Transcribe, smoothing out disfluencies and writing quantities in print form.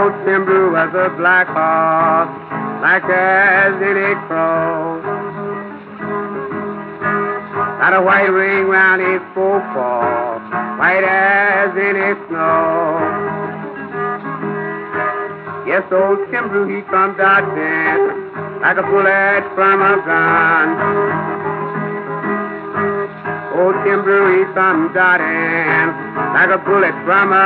Old Tim Brew was a black horse, black as any crow. Got a white ring round his forepaw, white as any snow. Yes, old Tim Brew, he comes out dancing like a bullet from a gun. Old Tim Brew, he comes out dancing like a bullet from a